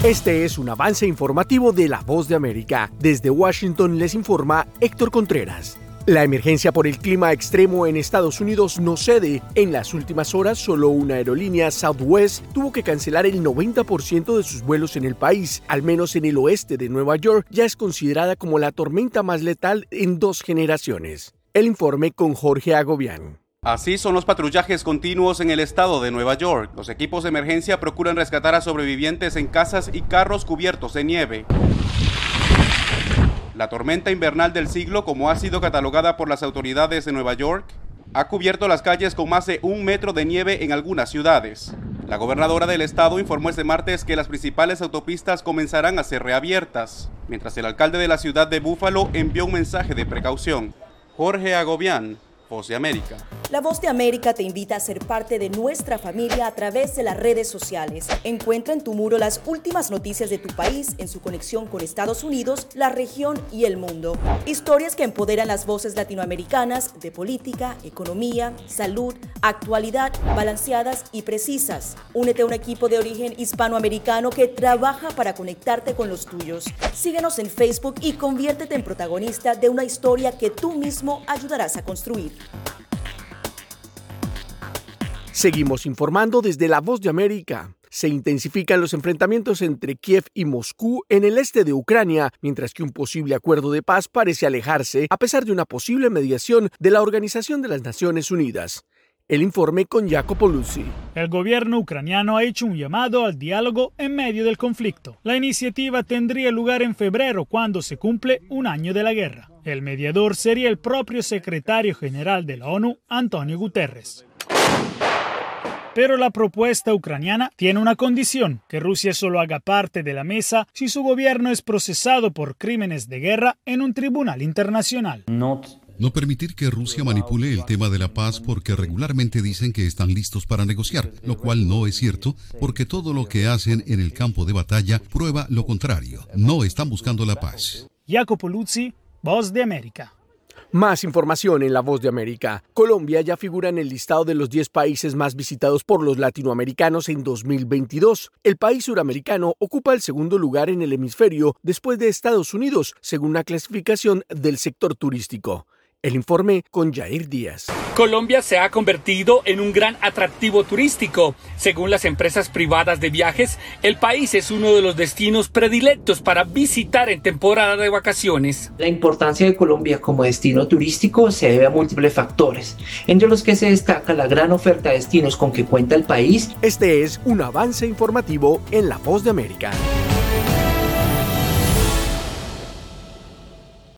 Este es un avance informativo de La Voz de América. Desde Washington les informa Héctor Contreras. La emergencia por el clima extremo en Estados Unidos no cede. En las últimas horas, solo una aerolínea, Southwest, tuvo que cancelar el 90% de sus vuelos en el país. Al menos en el oeste de Nueva York, ya es considerada como la tormenta más letal en 2 generaciones. El informe con Jorge Agobián. Así son los patrullajes continuos en el estado de Nueva York. Los equipos de emergencia procuran rescatar a sobrevivientes en casas y carros cubiertos de nieve. La tormenta invernal del siglo, como ha sido catalogada por las autoridades de Nueva York, ha cubierto las calles con más de 1 metro de nieve en algunas ciudades. La gobernadora del estado informó este martes que las principales autopistas comenzarán a ser reabiertas, mientras el alcalde de la ciudad de Búfalo envió un mensaje de precaución. Jorge Agobián, Voz de América. La Voz de América te invita a ser parte de nuestra familia a través de las redes sociales. Encuentra en tu muro las últimas noticias de tu país en su conexión con Estados Unidos, la región y el mundo. Historias que empoderan las voces latinoamericanas de política, economía, salud, actualidad, balanceadas y precisas. Únete a un equipo de origen hispanoamericano que trabaja para conectarte con los tuyos. Síguenos en Facebook y conviértete en protagonista de una historia que tú mismo ayudarás a construir. Seguimos informando desde La Voz de América. Se intensifican los enfrentamientos entre Kiev y Moscú en el este de Ucrania, mientras que un posible acuerdo de paz parece alejarse a pesar de una posible mediación de la Organización de las Naciones Unidas. El informe con Jacopo Luzzi. El gobierno ucraniano ha hecho un llamado al diálogo en medio del conflicto. La iniciativa tendría lugar en febrero, cuando se cumple 1 año de la guerra. El mediador sería el propio secretario general de la ONU, Antonio Guterres. Pero la propuesta ucraniana tiene una condición: que Rusia solo haga parte de la mesa si su gobierno es procesado por crímenes de guerra en un tribunal internacional. No permitir que Rusia manipule el tema de la paz, porque regularmente dicen que están listos para negociar, lo cual no es cierto, porque todo lo que hacen en el campo de batalla prueba lo contrario. No están buscando la paz. Jacopo Luzzi, Voz de América. Más información en La Voz de América. Colombia ya figura en el listado de los 10 países más visitados por los latinoamericanos en 2022. El país suramericano ocupa el segundo lugar en el hemisferio después de Estados Unidos, según la clasificación del sector turístico. El informe con Jair Díaz. Colombia se ha convertido en un gran atractivo turístico. Según las empresas privadas de viajes, el país es uno de los destinos predilectos para visitar en temporada de vacaciones. La importancia de Colombia como destino turístico se debe a múltiples factores, entre los que se destaca la gran oferta de destinos con que cuenta el país. Este es un avance informativo en La Voz de América.